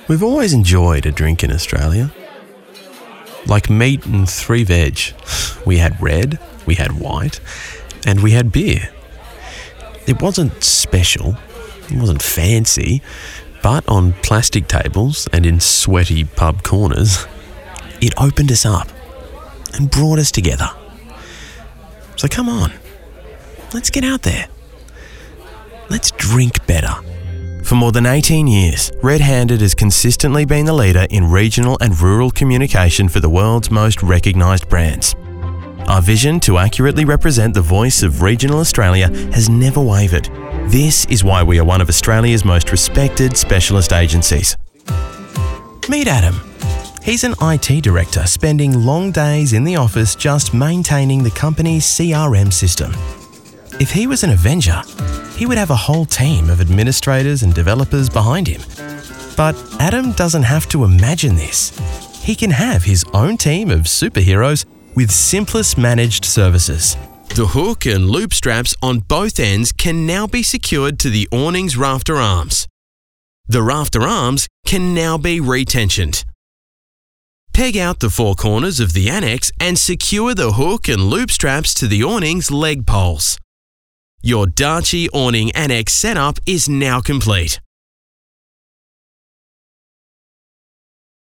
We've always enjoyed a drink in Australia. Like meat and 3 veg. We had red, we had white, and we had beer. It wasn't special, it wasn't fancy, but on plastic tables and in sweaty pub corners, it opened us up and brought us together. So come on, let's get out there. Let's drink better. For more than 18 years, Red Handed has consistently been the leader in regional and rural communication for the world's most recognised brands. Our vision to accurately represent the voice of regional Australia has never wavered. This is why we are one of Australia's most respected specialist agencies. Meet Adam. He's an IT director spending long days in the office just maintaining the company's CRM system. If he was an Avenger, he would have a whole team of administrators and developers behind him. But Adam doesn't have to imagine this. He can have his own team of superheroes with Simplest Managed Services. The hook and loop straps on both ends can now be secured to the awning's rafter arms. The rafter arms can now be retensioned. Peg out the 4 corners of the annex and secure the hook and loop straps to the awning's leg poles. Your Darche awning annex setup is now complete.